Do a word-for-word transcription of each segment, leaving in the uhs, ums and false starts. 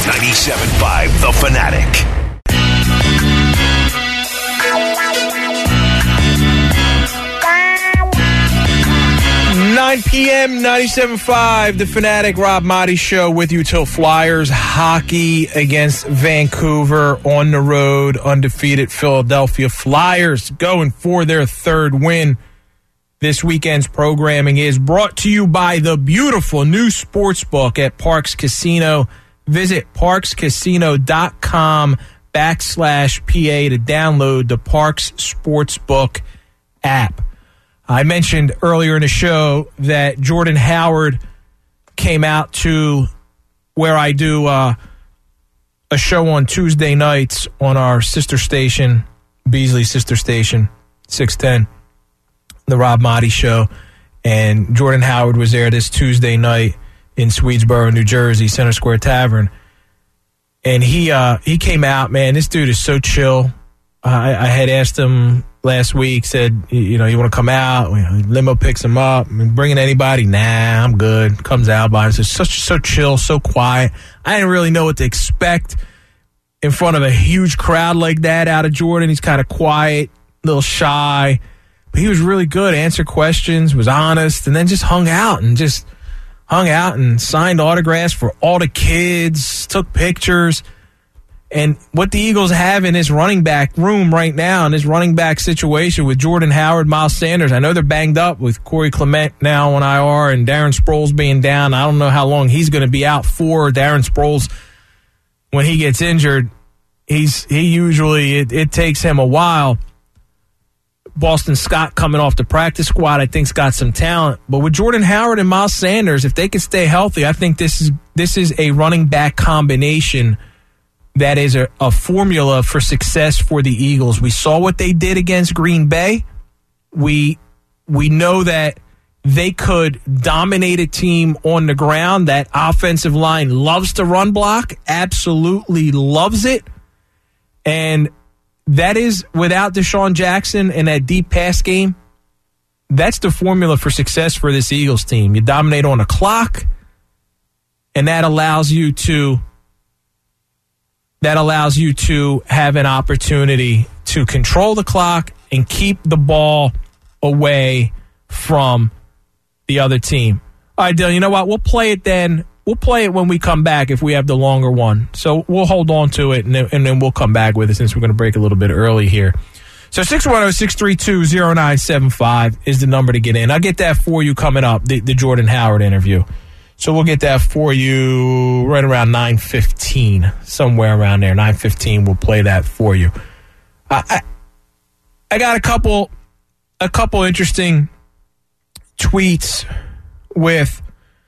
ninety-seven point five The Fanatic. nine p.m., ninety-seven point five The Fanatic. Rob Maaddi Show with you till Flyers hockey against Vancouver on the road. Undefeated Philadelphia Flyers going for their third win. This weekend's programming is brought to you by the beautiful new sportsbook at Parx Casino. Visit parxcasino.com backslash PA to download the Parx Sportsbook app. I mentioned earlier in the show that Jordan Howard came out to where I do uh, a show on Tuesday nights on our sister station, Beasley sister station, six ten, the Rob Maaddi Show. And Jordan Howard was there this Tuesday night in Swedesboro, New Jersey, Center Square Tavern. And he uh, he came out, man. This dude is so chill. I, I had asked him last week, said, you know, you want to come out? Limo picks him up. I mean, bringing anybody? Nah, I'm good. Comes out by himself. So, so chill, so quiet. I didn't really know what to expect in front of a huge crowd like that out of Jordan. He's kind of quiet, a little shy. But he was really good, answered questions, was honest, and then just hung out and just hung out and signed autographs for all the kids, took pictures. And what the Eagles have in this running back room right now, in this running back situation with Jordan Howard, Miles Sanders, I know they're banged up with Corey Clement now on I R and Darren Sproles being down. I don't know how long he's going to be out for. Darren Sproles, when he gets injured, he's he usually, it, it takes him a while. Boston Scott coming off the practice squad, I think, has got some talent. But with Jordan Howard and Miles Sanders, if they can stay healthy, I think this is this is a running back combination that is a, a formula for success for the Eagles. We saw what they did against Green Bay. We we know that they could dominate a team on the ground. That offensive line loves to run block, absolutely loves it. And that is, without Deshaun Jackson and that deep pass game, that's the formula for success for this Eagles team. You dominate on the clock, and that allows you to that allows you to have an opportunity to control the clock and keep the ball away from the other team. All right, Dylan, you know what? We'll play it then. We'll play it when we come back if we have the longer one. So we'll hold on to it, and then, and then we'll come back with it since we're going to break a little bit early here. So six one zero, six three two, zero nine seven five is the number to get in. I'll get that for you coming up, the, the Jordan Howard interview. So we'll get that for you right around nine fifteen, somewhere around there. nine fifteen, we'll play that for you. I, I, I got a couple, a couple interesting tweets with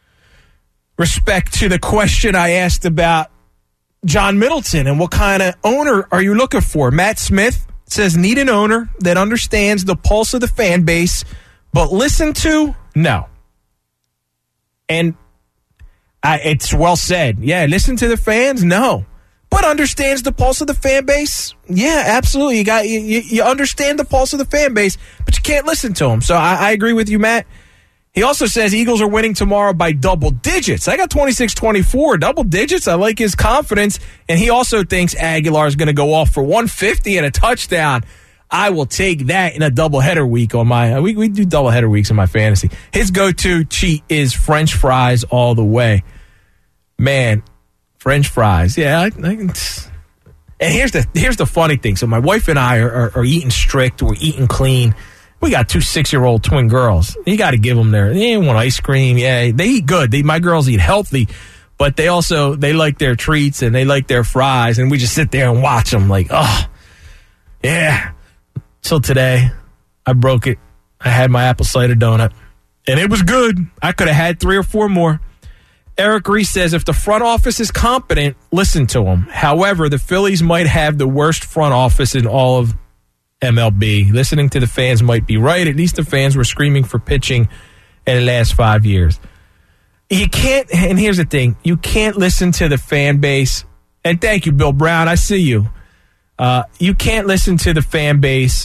respect to the question I asked about John Middleton and what kind of owner are you looking for. Matt Smith says, need an owner that understands the pulse of the fan base, but listen to, no. And I, it's well said. Yeah, listen to the fans? No. But understands the pulse of the fan base? Yeah, absolutely. You got you, you understand the pulse of the fan base, but you can't listen to them. So I, I agree with you, Matt. He also says Eagles are winning tomorrow by double digits. I got twenty-six twenty-four, double digits. I like his confidence. And he also thinks Aguilar is going to go off for one fifty and a touchdown. I will take that in a doubleheader week on my, we, we do doubleheader weeks in my fantasy. His go-to cheat is French fries all the way. Man, French fries. Yeah. I, I can, and here's the, here's the funny thing. So my wife and I are, are, are eating strict. We're eating clean. We got two six-year-old twin girls. You got to give them their, they want ice cream. Yeah, they eat good. They, my girls eat healthy, but they also, they like their treats and they like their fries. And we just sit there and watch them like, oh, yeah. Till today, I broke it. I had my apple cider donut, and it was good. I could have had three or four more. Eric Reese says, if the front office is competent, listen to them. However, the Phillies might have the worst front office in all of M L B. Listening to the fans might be right. At least the fans were screaming for pitching in the last five years. You can't, and here's the thing, you can't listen to the fan base. And thank you, Bill Brown. I see you. Uh, you can't listen to the fan base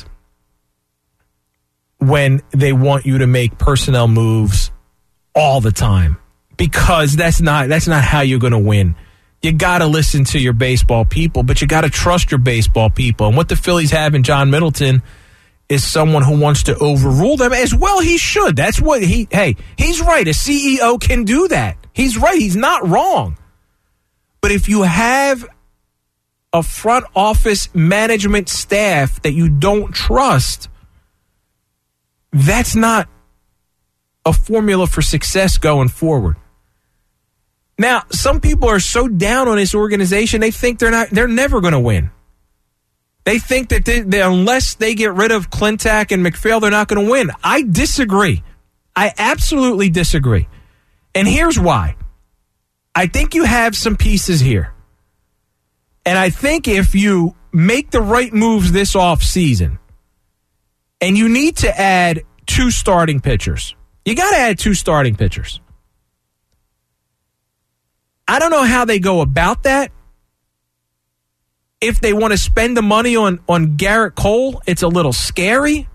when they want you to make personnel moves all the time, because that's not that's not how you're going to win. you got to listen to your baseball people, but you got to trust your baseball people. And what the Phillies have in John Middleton is someone who wants to overrule them as well. He should. That's what he, hey, he's right. A C E O can do that. He's right. He's not wrong. But if you have a front office management staff that you don't trust, that's not a formula for success going forward. Now, some people are so down on this organization, they think they're not, they're never going to win. They think that they, they, unless they get rid of Klintak and McPhail, they're not going to win. I disagree. I absolutely disagree. And here's why. I think you have some pieces here. And I think if you make the right moves this offseason, and you need to add two starting pitchers, you got to add two starting pitchers. I don't know how they go about that. If they want to spend the money on, on Garrett Cole, it's a little scary.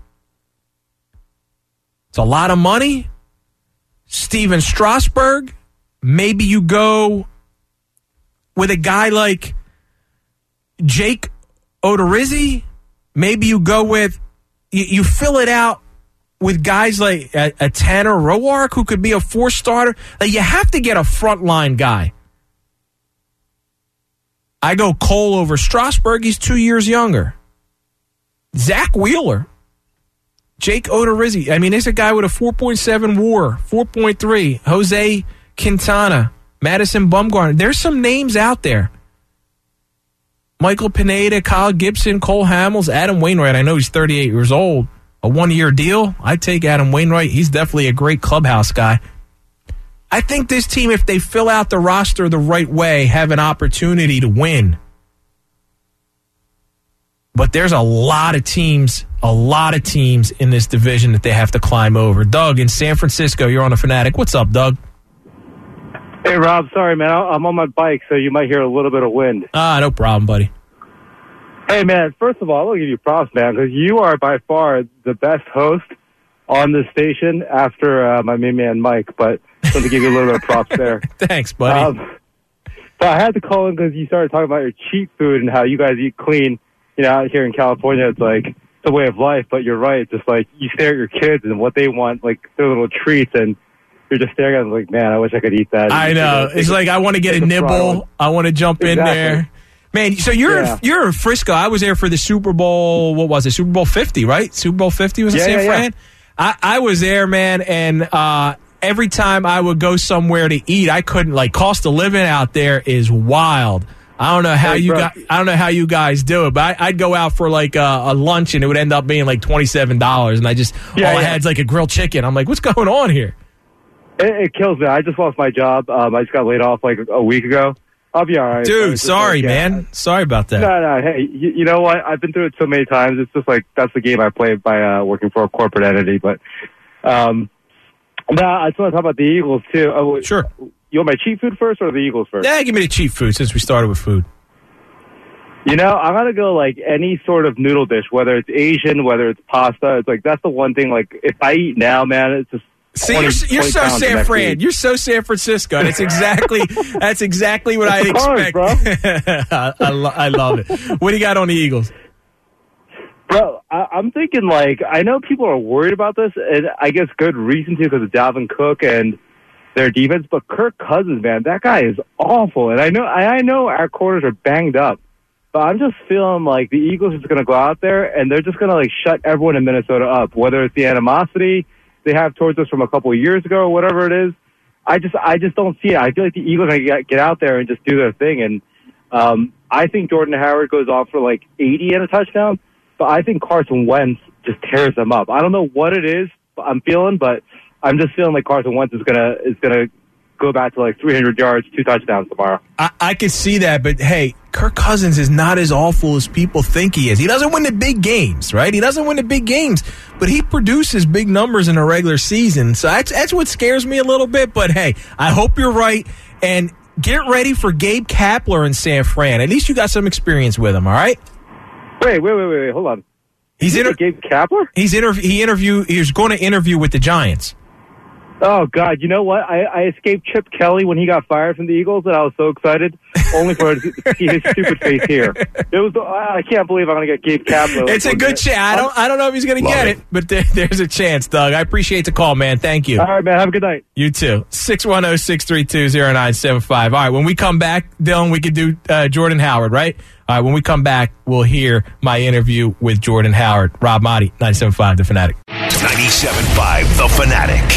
It's a lot of money. Steven Strasburg, maybe you go with a guy like Jake Odorizzi. Maybe you go with, you, you fill it out with guys like a, a Tanner Roark who could be a four-starter. Like, you have to get a frontline guy. I go Cole over Strasburg. He's two years younger. Zach Wheeler. Jake Odorizzi. I mean, there's a guy with a four point seven WAR, four point three. Jose Quintana, Madison Bumgarner. There's some names out there. Michael Pineda, Kyle Gibson, Cole Hamels, Adam Wainwright. I know he's thirty-eight years old. A one-year deal. I'd take Adam Wainwright. He's definitely a great clubhouse guy. I think this team, if they fill out the roster the right way, have an opportunity to win. But there's a lot of teams, a lot of teams in this division that they have to climb over. Doug in San Francisco, you're on a Fanatic. What's up, Doug? Hey, Rob. Sorry, man. I'm on my bike, so you might hear a little bit of wind. Ah, no problem, buddy. Hey, man. First of all, I want to give you props, man, because you are by far the best host on this station after uh, my main man, Mike. But I want to give you a little bit of props there. Thanks, buddy. Um, but I had to call in because you started talking about your cheap food and how you guys eat clean. You know, out here in California, it's like it's a way of life. But you're right. Just like you stare at your kids and what they want, like their little treats, and you're just staring at them like, man, I wish I could eat that. I know. It's like I want to get a nibble. I want to jump in there. Man, so you're yeah. in, you're in Frisco. I was there for the Super Bowl. What was it? Super Bowl fifty, right? Super Bowl fifty was in yeah, San yeah, Fran. Yeah. I, I was there, man, and uh, every time I would go somewhere to eat, I couldn't. Like, cost of living out there is wild. I don't know how hey, you bro. got. I don't know how you guys do it, but I, I'd go out for like a, a lunch, and it would end up being like twenty seven dollars, and I just yeah, all yeah. I had is like a grilled chicken. I'm like, what's going on here? It, it kills me. I just lost my job. Um, I just got laid off like a week ago. I'll be all right. Dude, sorry, like, yeah. man. Sorry about that. No, no. Hey, you, you know what? I've been through it so many times. It's just like that's the game I play by uh, working for a corporate entity. But um, no, I just want to talk about the Eagles too. Oh, sure. You want my cheap food first or the Eagles first? Yeah, give me the cheap food since we started with food. You know, I'm gonna go like any sort of noodle dish, whether it's Asian, whether it's pasta. It's like that's the one thing. Like if I eat now, man, it's just. See, twenty, you're, you're so San Fran. Week. You're so San Francisco. That's exactly that's exactly what I expect. Bro. I, I, lo- I love it. What do you got on the Eagles? Bro, I, I'm thinking like I know people are worried about this, and I guess good reason to because of Dalvin Cook and their defense. But Kirk Cousins, man, that guy is awful. And I know I, I know our corners are banged up, but I'm just feeling like the Eagles are just going to go out there and they're just going to like shut everyone in Minnesota up, whether it's the animosity they have towards us from a couple of years ago or whatever it is. I just I just don't see it. I feel like the Eagles are going to get out there and just do their thing. And um, I think Jordan Howard goes off for like eighty and a touchdown, but I think Carson Wentz just tears them up. I don't know what it is I'm feeling, but I'm just feeling like Carson Wentz is going to is going to go back to like three hundred yards, two touchdowns tomorrow. I, I could see that, but hey, Kirk Cousins is not as awful as people think he is. He doesn't win the big games, right? He doesn't win the big games, but he produces big numbers in a regular season. So that's, that's what scares me a little bit. But hey, I hope you're right. And get ready for Gabe Kapler in San Fran. At least you got some experience with him, all right? Wait, wait, wait, wait, wait. Hold on. He's inter- Gabe Kapler? He's interv- he interview. He's going to interview with the Giants. Oh, God. You know what? I, I escaped Chip Kelly when he got fired from the Eagles, and I was so excited, only for to see his stupid face here. It was. I can't believe I'm going to get Gabe Kapler. It's a good chance. I don't I don't know if he's going to get it, it but there, there's a chance, Doug. I appreciate the call, man. Thank you. All right, man. Have a good night. You too. six one zero, six three two, zero nine seven five. All right, when we come back, Dylan, we could do uh, Jordan Howard, right? All right, when we come back, we'll hear my interview with Jordan Howard. Rob Motti, ninety-seven point five The Fanatic. ninety-seven point five The Fanatic.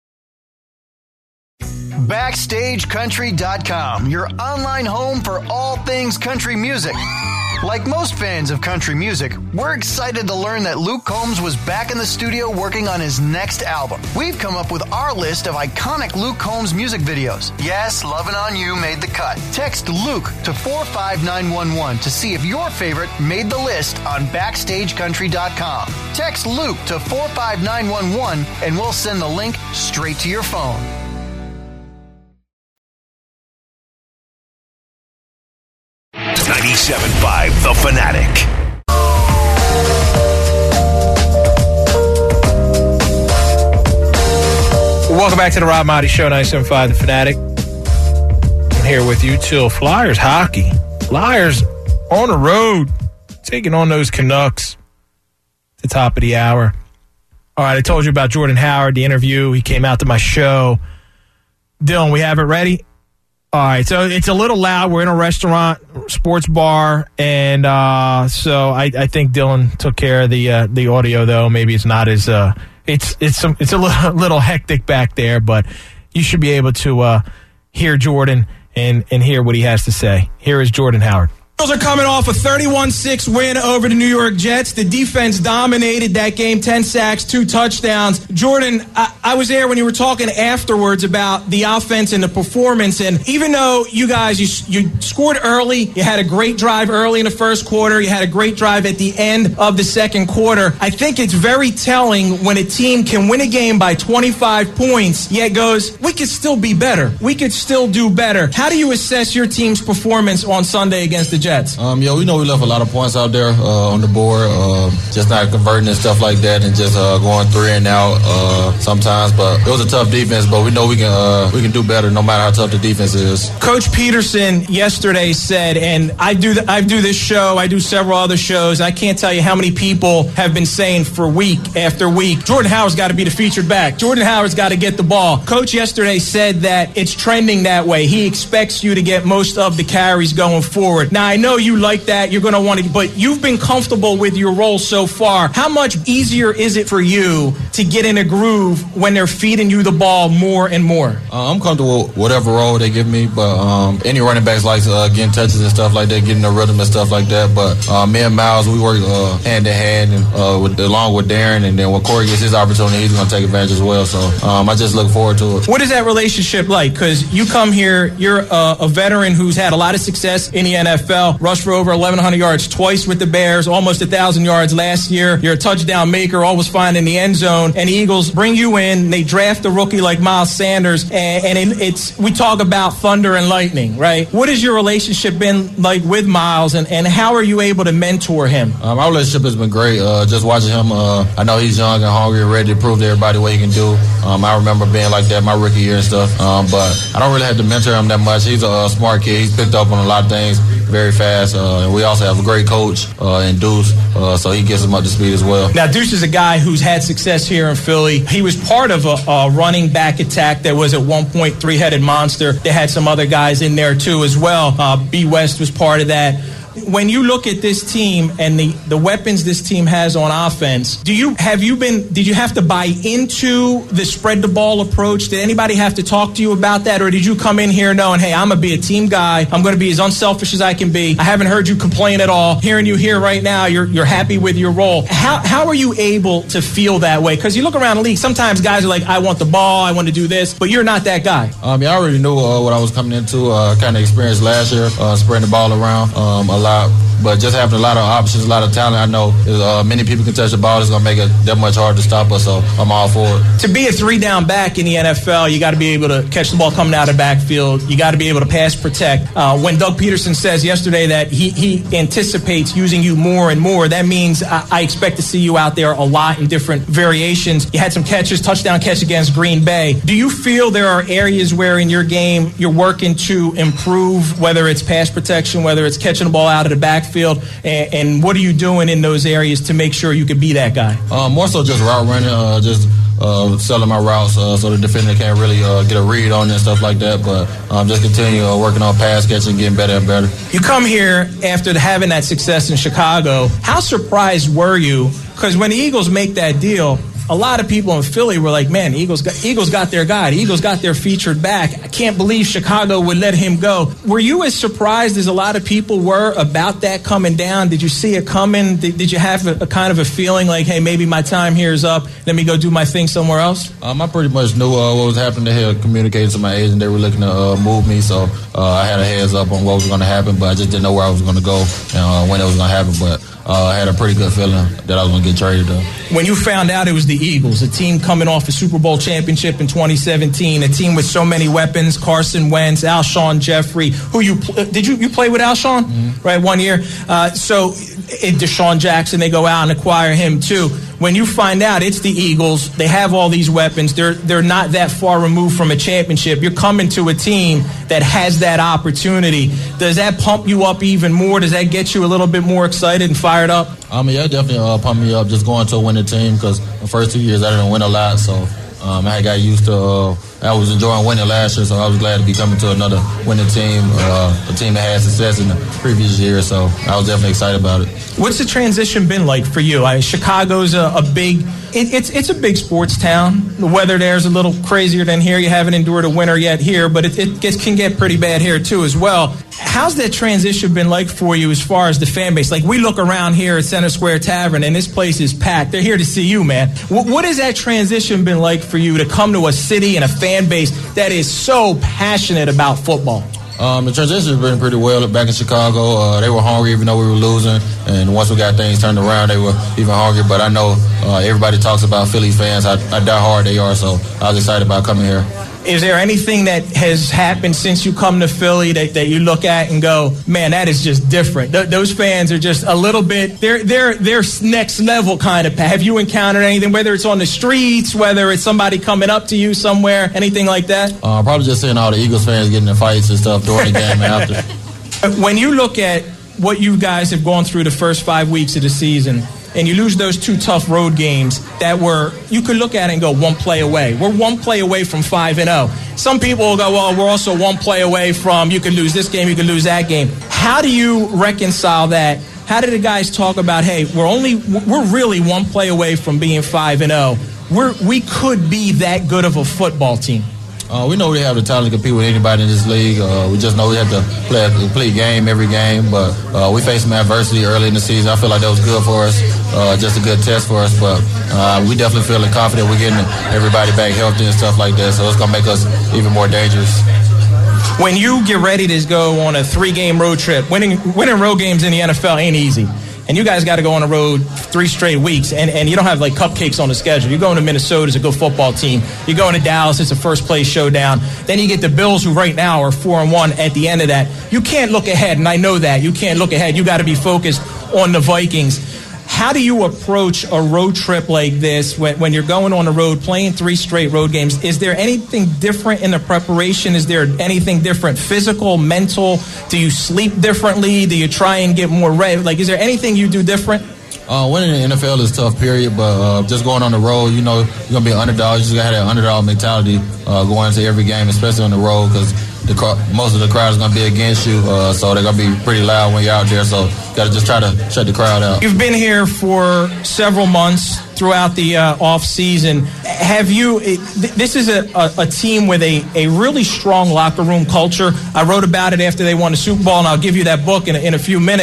Backstage Country dot com, your online home for all things country music. Like most fans of country music, we're excited to learn that Luke Combs was back in the studio working on his next album. We've come up with our list of iconic Luke Combs music videos. Yes, Lovin' On You made the cut. Text Luke to four five nine one one to see if your favorite made the list on Backstage Country dot com. Text Luke to four five nine one one and we'll send the link straight to your phone. ninety-seven point five The Fanatic. Welcome back to the Rob Motti Show, ninety-seven point five The Fanatic. I'm here with you till Flyers hockey. Flyers on the road, taking on those Canucks at the top of the hour. All right, I told you about Jordan Howard, the interview. He came out to my show. Dylan, we have it ready? All right, so it's a little loud. We're in a restaurant, sports bar, and uh, so I, I think Dylan took care of the uh, the audio. Though maybe it's not as uh, it's it's some, it's a little, little hectic back there, but you should be able to uh, hear Jordan and and hear what he has to say. Here is Jordan Howard. Are coming off a thirty-one six win over the New York Jets. The defense dominated that game, ten sacks, two touchdowns. Jordan, I, I was there when you were talking afterwards about the offense and the performance, and even though you guys, you, you scored early, you had a great drive early in the first quarter, you had a great drive at the end of the second quarter, I think it's very telling when a team can win a game by twenty-five points, yet goes, we could still be better. We could still do better. How do you assess your team's performance on Sunday against the Jets? Um, yeah, we know we left a lot of points out there uh, on the board, uh, just not converting and stuff like that, and just uh, going three and out uh, sometimes. But it was a tough defense, but we know we can uh, we can do better no matter how tough the defense is. Coach Peterson yesterday said, and I do th- I do this show, I do several other shows, and I can't tell you how many people have been saying for week after week, Jordan Howard's got to be the featured back. Jordan Howard's got to get the ball. Coach yesterday said that it's trending that way. He expects you to get most of the carries going forward. Now, I know you like that. You're going to want to, but you've been comfortable with your role so far. How much easier is it for you to get in a groove when they're feeding you the ball more and more? Uh, I'm comfortable with whatever role they give me, but um, any running backs like uh, getting touches and stuff like that, getting the rhythm and stuff like that. But uh, me and Miles, we work uh, hand in hand, and uh, with, along with Darren, and then when Corey gets his opportunity, he's going to take advantage as well. So um, I just look forward to it. What is that relationship like? Because you come here, you're a, a veteran who's had a lot of success in the N F L, rushed for over eleven hundred yards twice with the Bears, almost one thousand yards last year. You're a touchdown maker, always fine in the end zone. And the Eagles bring you in. They draft a rookie like Miles Sanders. And, and it, it's we talk about thunder and lightning, right? What has your relationship been like with Miles, and, and how are you able to mentor him? Um, our relationship has been great. Uh, just watching him, uh, I know he's young and hungry and ready to prove to everybody what he can do. Um, I remember being like that my rookie year and stuff. Um, but I don't really have to mentor him that much. He's a uh, smart kid. He's picked up on a lot of things very fast. Uh, and we also have a great coach uh, in Deuce, uh, so he gets him up to speed as well. Now, Deuce is a guy who's had success here in Philly. He was part of a, a running back attack that was at one point three-headed monster. They had some other guys in there, too, as well. Uh, B. West was part of that. When you look at this team and the, the weapons this team has on offense, do you have you been did you have to buy into the spread the ball approach? Did anybody have to talk to you about that, or did you come in here knowing, hey, I'm gonna be a team guy, I'm gonna be as unselfish as I can be? I haven't heard you complain at all. Hearing you here right now, you're you're happy with your role. How how are you able to feel that way? Because you look around the league, sometimes guys are like, I want the ball, I want to do this, but you're not that guy. Um, yeah, I already knew uh, what I was coming into. Uh, kind of experienced last year, uh, spreading the ball around um, a lot but just having a lot of options, a lot of talent, I know uh, many people can touch the ball. It's going to make it that much harder to stop us, so I'm all for it. To be a three-down back in the N F L, you got to be able to catch the ball coming out of the backfield. You got to be able to pass protect. Uh, when Doug Peterson says yesterday that he, he anticipates using you more and more, that means I, I expect to see you out there a lot in different variations. You had some catches, touchdown catch against Green Bay. Do you feel there are areas where in your game you're working to improve, whether it's pass protection, whether it's catching the ball out of the backfield, and, and what are you doing in those areas to make sure you can be that guy? Uh, more so just route running, uh, just uh, selling my routes uh, so the defender can't really uh, get a read on it and stuff like that, but um, just continue uh, working on pass catching, getting better and better. You come here after having that success in Chicago. How surprised were you? Because when the Eagles make that deal, a lot of people in Philly were like, man, Eagles got, Eagles got their guy. The Eagles got their featured back. I can't believe Chicago would let him go. Were you as surprised as a lot of people were about that coming down? Did you see it coming? Did, did you have a, a kind of a feeling like, hey, maybe my time here is up. Let me go do my thing somewhere else? Um, I pretty much knew uh, what was happening. They had communicated to my agent. They were looking to uh, move me, so uh, I had a heads up on what was going to happen, but I just didn't know where I was going to go and uh, when it was going to happen. But uh, I had a pretty good feeling that I was going to get traded, though. When you found out it was the Eagles, a team coming off a Super Bowl championship in twenty seventeen, a team with so many weapons, Carson Wentz, Alshon Jeffrey, who you did you you play with Alshon, mm-hmm. right, one year? Uh, so it, Deshaun Jackson, they go out and acquire him too. When you find out it's the Eagles, they have all these weapons, they're they're not that far removed from a championship. You're coming to a team that has that opportunity. Does that pump you up even more? Does that get you a little bit more excited and fired up? I mean, yeah, definitely uh, pumped me up just going to a winning team because the first two years I didn't win a lot, so um, I got used to uh, I was enjoying winning last year, so I was glad to be coming to another winning team, uh, a team that had success in the previous year, so I was definitely excited about it. What's the transition been like for you? I, Chicago's a, a big, it, it's it's a big sports town. The weather there's a little crazier than here. You haven't endured a winter yet here, but it, it gets, can get pretty bad here too as well. How's that transition been like for you as far as the fan base? Like we look around here at Center Square Tavern and this place is packed. They're here to see you, man. What, what has that transition been like for you to come to a city and a fan base that is so passionate about football? Um, the transition has been pretty well back in Chicago. Uh, they were hungry even though we were losing, and once we got things turned around, they were even hungrier. But I know uh, everybody talks about Philly fans, how, how die hard they are, so I was excited about coming here. Is there anything that has happened since you come to Philly that, that you look at and go, man, that is just different? Th- those fans are just a little bit, they're they're they're next level kind of. Have you encountered anything, whether it's on the streets, whether it's somebody coming up to you somewhere, anything like that? Uh, probably just seeing all the Eagles fans getting in fights and stuff during the game and after. When you look at what you guys have gone through the first five weeks of the season, and you lose those two tough road games that were, you could look at it and go one play away. We're one play away from five and oh. Some people will go, well, we're also one play away from, you could lose this game, you could lose that game. How do you reconcile that? How do the guys talk about, hey, we're only, we're really one play away from being five and oh. We're, we could be that good of a football team. Uh, we know we have the talent to compete with anybody in this league. Uh, we just know we have to play a complete game every game. But uh, we faced some adversity early in the season. I feel like that was good for us, uh, just a good test for us. But uh, we definitely feeling confident we're getting everybody back healthy and stuff like that. So it's going to make us even more dangerous. When you get ready to go on a three-game road trip, winning winning road games in the N F L ain't easy. And you guys got to go on the road three straight weeks, and, and you don't have, like, cupcakes on the schedule. You're going to Minnesota, it's a good football team. You're going to Dallas, it's a first-place showdown. Then you get the Bills, who right now are four and one at the end of that. You can't look ahead, and I know that. You can't look ahead. You got to be focused on the Vikings. How do you approach a road trip like this when, when you're going on the road, playing three straight road games? Is there anything different in the preparation? Is there anything different, physical, mental? Do you sleep differently? Do you try and get more ready? Like, is there anything you do different? Uh, winning in the N F L is tough, period, but uh, just going on the road, you know, you're going to be an underdog. You just got to have that underdog mentality uh, going into every game, especially on the road, because the most of the crowd is going to be against you, uh, so they're going to be pretty loud when you're out there, so you got to just try to shut the crowd out. You've been here for several months throughout the uh, off season. Have you, it, th- this is a, a, a team with a, a really strong locker room culture. I wrote about it after they won the Super Bowl, and I'll give you that book in a, in a few minutes. Ha-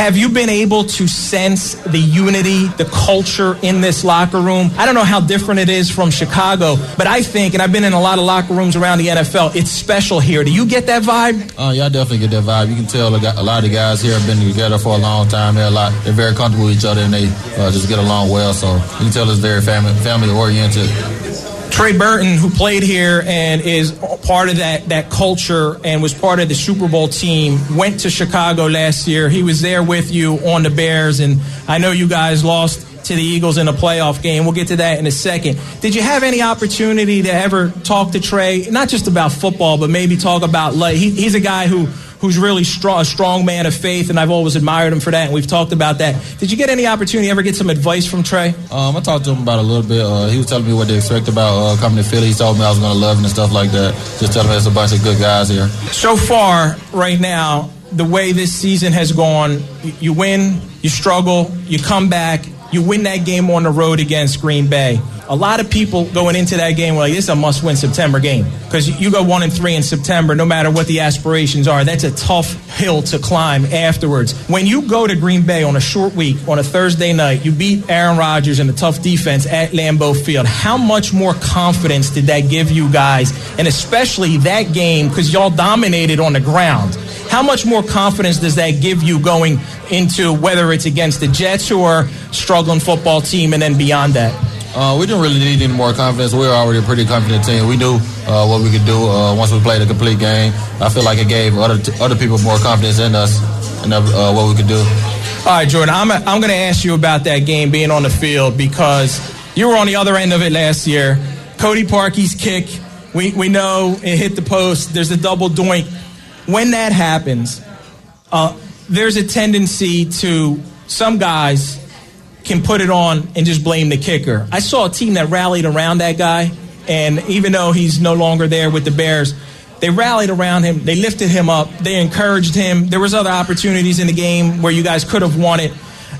Have you been able to sense the unity, the culture in this locker room? I don't know how different it is from Chicago, but I think, and I've been in a lot of locker rooms around the N F L, it's special here. Do you get that vibe? Uh, yeah, I definitely get that vibe. You can tell a lot of the guys here have been together for a long time. They're a lot. They're very comfortable with each other, and they uh, just get along well. So you can tell it's very family family oriented. Trey Burton, who played here and is part of that, that culture and was part of the Super Bowl team, went to Chicago last year. He was there with you on the Bears, and I know you guys lost to the Eagles in a playoff game. We'll get to that in a second. Did you have any opportunity to ever talk to Trey, not just about football, but maybe talk about life? He, he's a guy who who's really strong, a strong man of faith, and I've always admired him for that, and we've talked about that. Did you get any opportunity to ever get some advice from Trey? Um, I talked to him about it a little bit. Uh, he was telling me what to expect about uh, coming to Philly. He told me I was going to love him and stuff like that. Just telling me there's a bunch of good guys here. So far, right now, the way this season has gone, you win, you struggle, you come back, you win that game on the road against Green Bay. A lot of people going into that game were like, this is a must-win September game. Because you go one and three in September, no matter what the aspirations are, that's a tough hill to climb afterwards. When you go to Green Bay on a short week, on a Thursday night, you beat Aaron Rodgers in a tough defense at Lambeau Field. How much more confidence did that give you guys? And especially that game, because y'all dominated on the ground. How much more confidence does that give you going into whether it's against the Jets who are a struggling football team and then beyond that? Uh, we didn't really need any more confidence. We were already a pretty confident team. We knew uh, what we could do uh, once we played a complete game. I feel like it gave other t- other people more confidence in us and uh, what we could do. All right, Jordan, I'm, a, I'm going to ask you about that game being on the field because you were on the other end of it last year. Cody Parkey's kick, we, we know it hit the post. There's a double doink. When that happens, uh, there's a tendency to some guys can put it on and just blame the kicker. I saw a team that rallied around that guy, and even though he's no longer there with the Bears, they rallied around him. They lifted him up. They encouraged him. There was other opportunities in the game where you guys could have won it.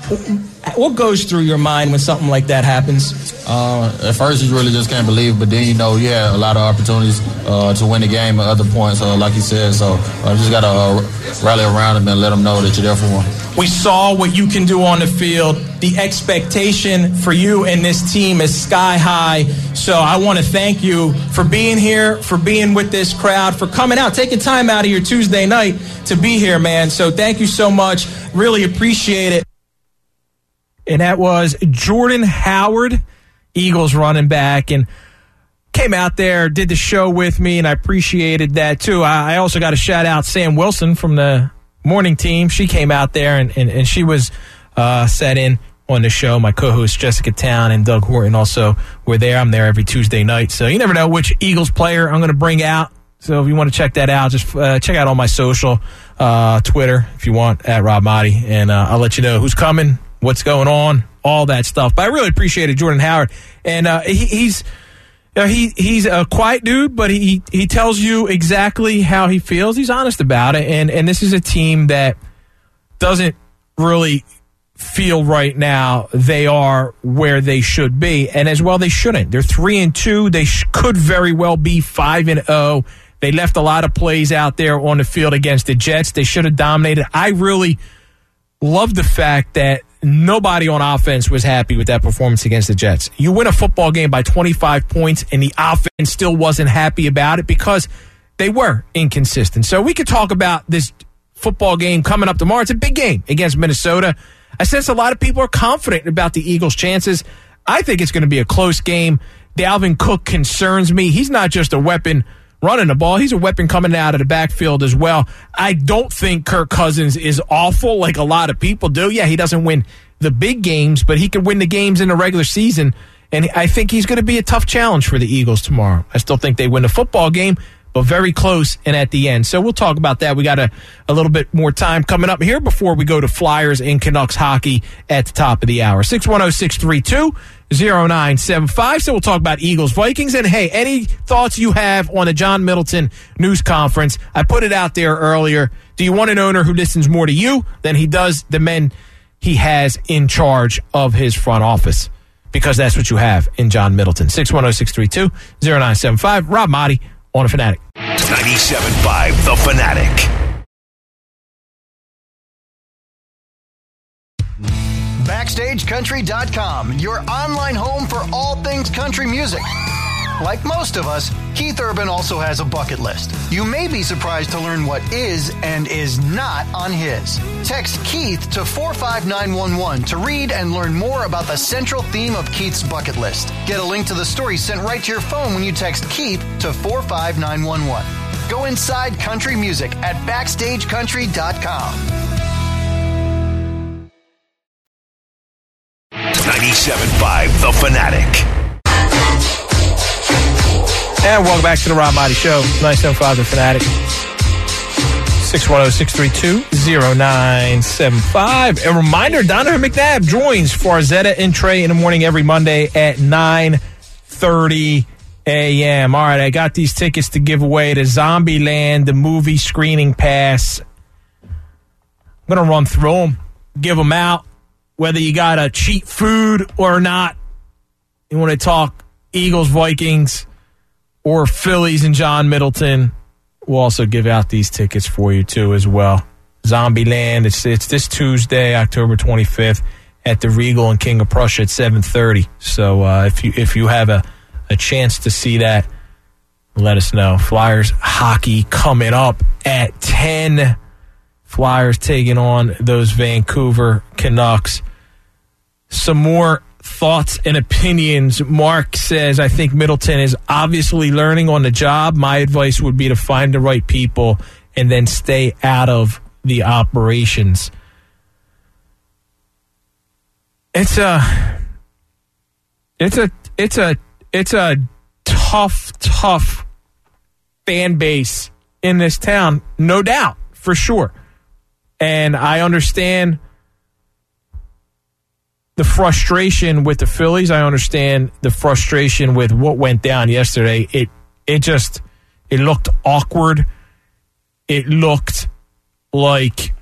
What goes through your mind when something like that happens? Uh, at first, you really just can't believe, but then you know you had a lot of opportunities uh, to win the game at other points, uh, like you said. So I uh, just got to uh, rally around them and let them know that you're there for them. We saw what you can do on the field. The expectation for you and this team is sky high. So I want to thank you for being here, for being with this crowd, for coming out, taking time out of your Tuesday night to be here, man. So thank you so much. Really appreciate it. And that was Jordan Howard, Eagles running back, and came out there, did the show with me, and I appreciated that too. I also got to shout out Sam Wilson from the morning team. She came out there, and, and, and she was uh, set in on the show. My co-host Jessica Town and Doug Horton also were there. I'm there every Tuesday night, so you never know which Eagles player I'm going to bring out. So if you want to check that out, just uh, check out all my social, uh, Twitter, if you want, at Rob Motti, and uh, I'll let you know who's coming, what's going on, all that stuff. But I really appreciated Jordan Howard, and uh, he, he's you know, he he's a quiet dude, but he he tells you exactly how he feels. He's honest about it, and and this is a team that doesn't really feel right now they are where they should be, and as well they shouldn't. They're three and two. They sh- could very well be five and zero. They left a lot of plays out there on the field against the Jets. They should have dominated. I really love the fact that nobody on offense was happy with that performance against the Jets. You win a football game by twenty-five points, and the offense still wasn't happy about it because they were inconsistent. So we could talk about this football game coming up tomorrow. It's a big game against Minnesota. I sense a lot of people are confident about the Eagles' chances. I think it's going to be a close game. Dalvin Cook concerns me. He's not just a weapon running the ball. He's a weapon coming out of the backfield as well. I don't think Kirk Cousins is awful like a lot of people do. Yeah, he doesn't win the big games, but he can win the games in the regular season, and I think he's going to be a tough challenge for the Eagles tomorrow. I still think they win the football game, but very close and at the end. So we'll talk about that. We got a, a little bit more time coming up here before we go to Flyers and Canucks hockey at the top of the hour. six one zero, six three two, zero nine seven five. So we'll talk about Eagles, Vikings. And, hey, any thoughts you have on the John Middleton news conference? I put it out there earlier. Do you want an owner who listens more to you than he does the men he has in charge of his front office? Because that's what you have in John Middleton. six one zero, six three two, zero nine seven five. Rob Motti on The Fanatic. ninety-seven point five The Fanatic. Backstage Country dot com, your online home for all things country music. Like most of us, Keith Urban also has a bucket list. You may be surprised to learn what is and is not on his. Text Keith to four five nine one one to read and learn more about the central theme of Keith's bucket list. Get a link to the story sent right to your phone when you text Keith to four five nine one one. Go inside country music at Backstage Country dot com. ninety-seven point five The Fanatic. And welcome back to the Rob Maaddi Show. ninety-seven point five The Fanatic. six one zero, six three two, zero nine seven five. A reminder, Donovan McNabb joins Farzetta and Trey in the morning every Monday at nine thirty a.m. All right, I got these tickets to give away to Zombieland, the movie screening pass. I'm going to run through them, give them out, whether you got to cheat food or not. You want to talk Eagles, Vikings, or Phillies and John Middleton. We'll also give out these tickets for you, too, as well. Zombieland, it's it's this Tuesday, October twenty-fifth, at the Regal in King of Prussia at seven thirty. So uh, if you if you have a, a chance to see that, let us know. Flyers hockey coming up at ten. Flyers taking on those Vancouver Canucks. Some more thoughts and opinions. Mark says, I think Middleton is obviously learning on the job. My advice would be to find the right people and then stay out of the operations. It's a it's a it's a it's a tough, tough fan base in this town, no doubt, for sure. And I understand the frustration with the Phillies. I understand the frustration with what went down yesterday. It it just it looked awkward. It looked like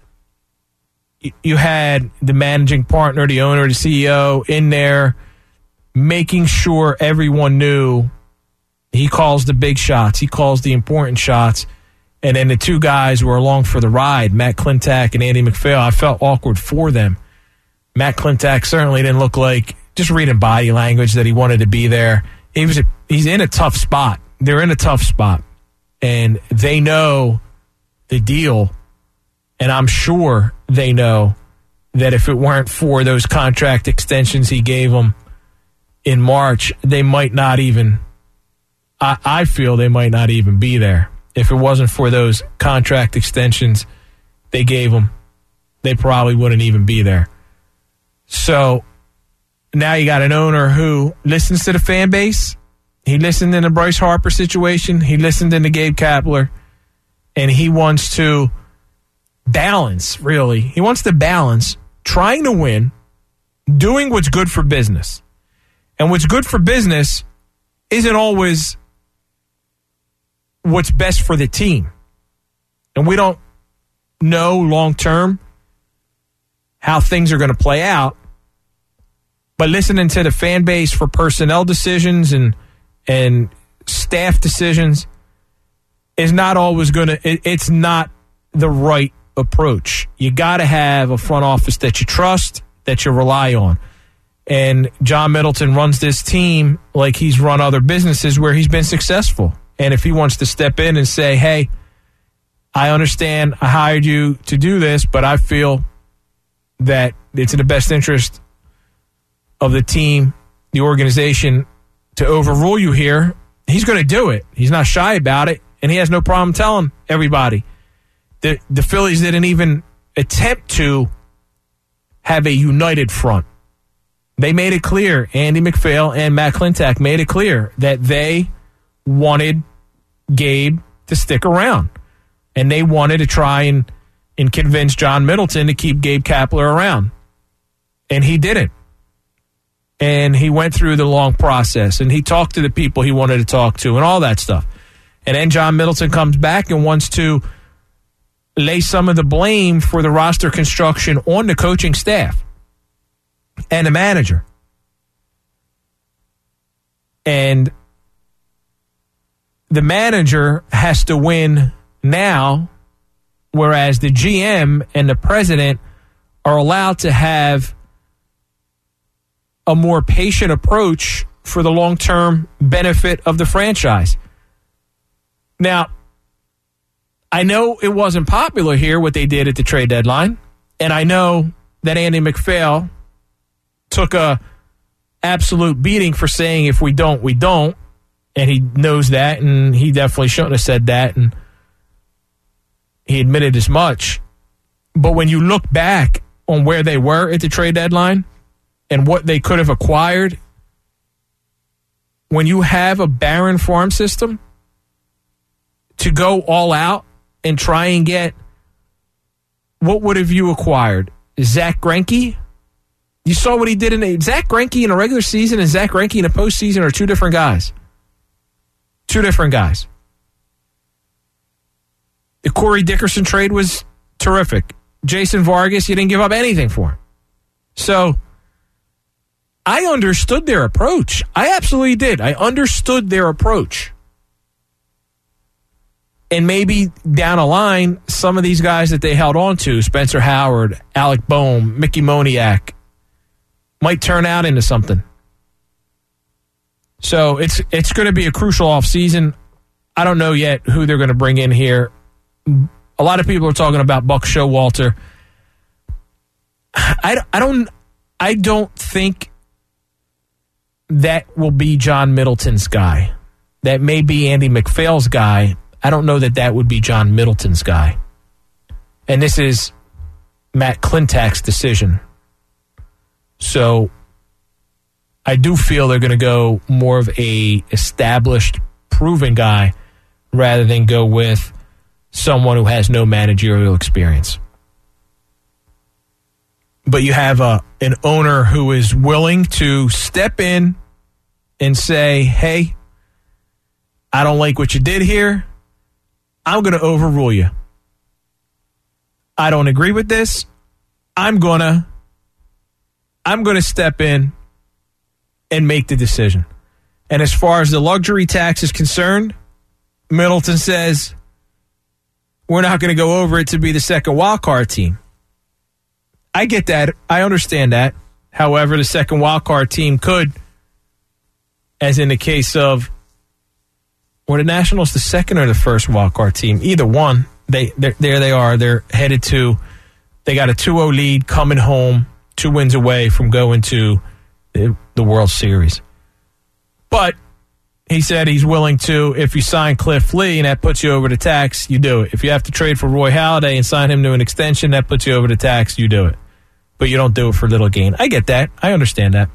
you had the managing partner, the owner, the C E O in there making sure everyone knew he calls the big shots. He calls the important shots. And then the two guys were along for the ride, Matt Klentak and Andy MacPhail. I felt awkward for them. Matt Klentak certainly didn't look like, just reading body language, that he wanted to be there. He was a, he's in a tough spot. They're in a tough spot. And they know the deal. And I'm sure they know that if it weren't for those contract extensions he gave them in March, they might not even, I, I feel they might not even be there. If it wasn't for those contract extensions they gave them, they probably wouldn't even be there. So now you got an owner who listens to the fan base. He listened in the Bryce Harper situation. He listened in the Gabe Kapler. And he wants to balance, really. He wants to balance trying to win, doing what's good for business. And what's good for business isn't always what's best for the team. And we don't know long term how things are going to play out. But listening to the fan base for personnel decisions and and staff decisions is not always going to, it, it's not the right approach. You got to have a front office that you trust, that you rely on. And John Middleton runs this team like he's run other businesses where he's been successful. And if he wants to step in and say, hey, I understand I hired you to do this, but I feel that it's in the best interest of the team, the organization, to overrule you here, he's going to do it. He's not shy about it, and he has no problem telling everybody. The, the Phillies didn't even attempt to have a united front. They made it clear, Andy MacPhail and Matt Klentak made it clear that they wanted Gabe to stick around. And they wanted to try and, and convince John Middleton to keep Gabe Kapler around. And he didn't. And he went through the long process. And he talked to the people he wanted to talk to and all that stuff. And then John Middleton comes back and wants to lay some of the blame for the roster construction on the coaching staff and the manager. And the manager has to win now, whereas the G M and the president are allowed to have a more patient approach for the long-term benefit of the franchise. Now, I know it wasn't popular here what they did at the trade deadline, and I know that Andy MacPhail took a absolute beating for saying if we don't, we don't, and he knows that, and he definitely shouldn't have said that, and he admitted as much. But when you look back on where they were at the trade deadline and what they could have acquired, when you have a barren farm system, to go all out and try and get, what would have you acquired? Zach Greinke? You saw what he did in a, Zach Greinke in a regular season and Zach Greinke in a postseason are two different guys. Two different guys. The Corey Dickerson trade was terrific. Jason Vargas, you didn't give up anything for him. So, I understood their approach. I absolutely did. I understood their approach. And maybe down the line, some of these guys that they held on to, Spencer Howard, Alec Boehm, Mickey Moniak, might turn out into something. So it's it's going to be a crucial offseason. I don't know yet who they're going to bring in here. A lot of people are talking about Buck Showalter. I, I don't I don't think that will be John Middleton's guy. That may be Andy MacPhail's guy. I don't know that that would be John Middleton's guy. And this is Matt Klintak's decision. So I do feel they're going to go more of a established, proven guy rather than go with someone who has no managerial experience. But you have a, an owner who is willing to step in and say, hey, I don't like what you did here. I'm going to overrule you. I don't agree with this. I'm going to I'm going to step in and make the decision. And as far as the luxury tax is concerned, Middleton says we're not going to go over it to be the second wild card team. I get that. I understand that. However, the second wild card team could, as in the case of, were the Nationals the second or the first wild card team? Either one. They there they are. They're headed to, they got a two oh lead coming home, two wins away from going to the, the World Series. But he said he's willing to, if you sign Cliff Lee and that puts you over the tax, you do it. If you have to trade for Roy Halladay and sign him to an extension, that puts you over the tax, you do it. But you don't do it for little gain. I get that. I understand that.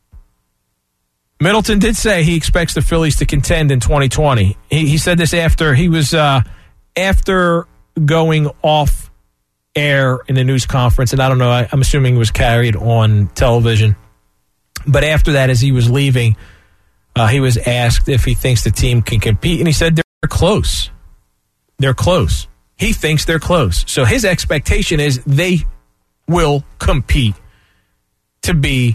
Middleton did say he expects the Phillies to contend in twenty twenty. He, he said this after he was uh, after going off air in the news conference, and I don't know, I, I'm assuming it was carried on television. But after that, as he was leaving, uh, he was asked if he thinks the team can compete, and he said they're close. They're close. He thinks they're close. So his expectation is they will compete to be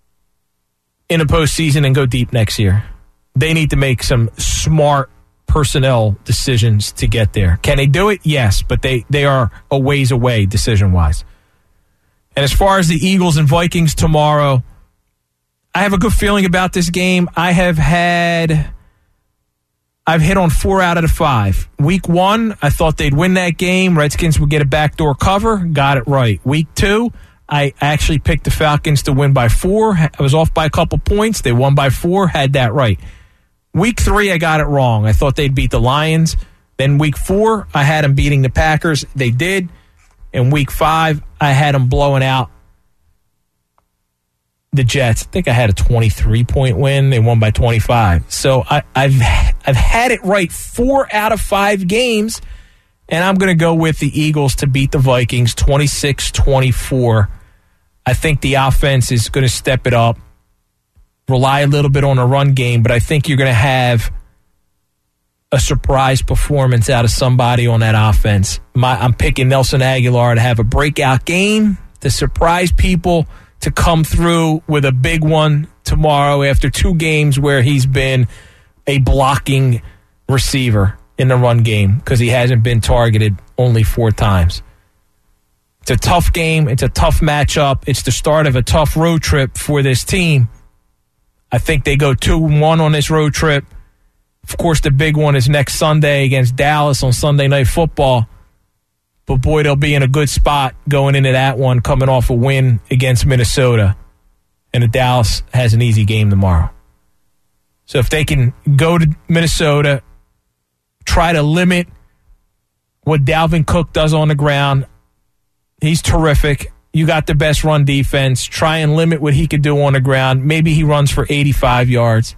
in a postseason and go deep next year. They need to make some smart personnel decisions to get there. Can they do it? Yes, but they, they are a ways away decision-wise. And as far as the Eagles and Vikings tomorrow, I have a good feeling about this game. I have had, I've hit on four out of the five. Week one, I thought they'd win that game. Redskins would get a backdoor cover. Got it right. Week two, I actually picked the Falcons to win by four. I was off by a couple points. They won by four. Had that right. Week three, I got it wrong. I thought they'd beat the Lions. Then week four, I had them beating the Packers. They did. And week five, I had them blowing out the Jets. I think I had a twenty-three point win. They won by twenty-five. So I, I've I've had it right four out of five games, and I'm going to go with the Eagles to beat the Vikings twenty-six twenty-four. I think the offense is going to step it up, rely a little bit on a run game, but I think you're going to have a surprise performance out of somebody on that offense. My, I'm picking Nelson Aguilar to have a breakout game, to surprise people, to come through with a big one tomorrow after two games where he's been a blocking receiver in the run game because he hasn't been targeted only four times. It's a tough game. It's a tough matchup. It's the start of a tough road trip for this team. I think they go two and one on this road trip. Of course, the big one is next Sunday against Dallas on Sunday Night Football. But, boy, they'll be in a good spot going into that one, coming off a win against Minnesota. And the Dallas has an easy game tomorrow. So if they can go to Minnesota, try to limit what Dalvin Cook does on the ground, he's terrific. You got the best run defense. Try and limit what he could do on the ground. Maybe he runs for eighty-five yards.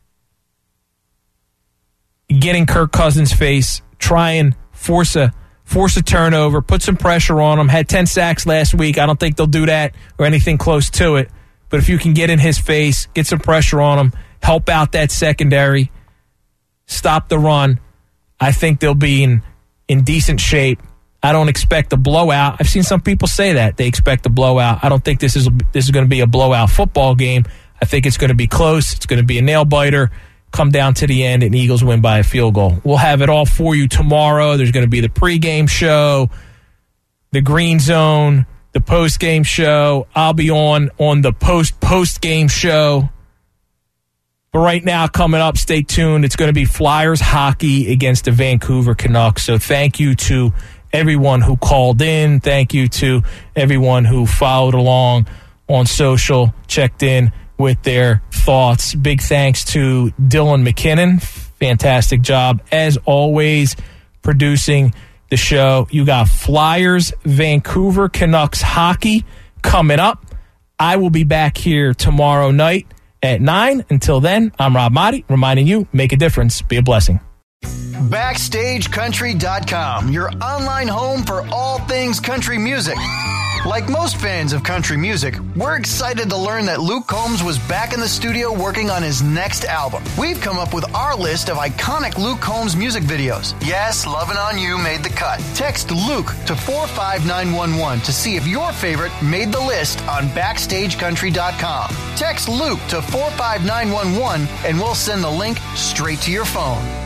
Get in Kirk Cousins' face. Try and force a force a turnover. Put some pressure on him. Had ten sacks last week. I don't think they'll do that or anything close to it. But if you can get in his face, get some pressure on him, help out that secondary, stop the run, I think they'll be in, in decent shape. I don't expect a blowout. I've seen some people say that. They expect a blowout. I don't think this is this is going to be a blowout football game. I think it's going to be close. It's going to be a nail-biter. Come down to the end, and Eagles win by a field goal. We'll have it all for you tomorrow. There's going to be the pregame show, the Green Zone, the postgame show. I'll be on on the post-postgame show. But right now, coming up, stay tuned. It's going to be Flyers hockey against the Vancouver Canucks. So thank you to everyone who called in. Thank you to everyone who followed along on social, checked in with their thoughts. Big thanks to Dylan McKinnon. Fantastic job, as always, producing the show. You got Flyers, Vancouver Canucks hockey coming up. I will be back here tomorrow night at nine. Until then, I'm Rob Motti, reminding you, make a difference, be a blessing. Backstage Country dot com, your online home for all things country music. Like most fans of country music, we're excited to learn that Luke Combs was back in the studio working on his next album. We've come up with our list of iconic Luke Combs music videos. Yes, Lovin' On You made the cut. Text Luke to four five nine one one to see if your favorite made the list on Backstage Country dot com. Text Luke to four five nine one one and we'll send the link straight to your phone.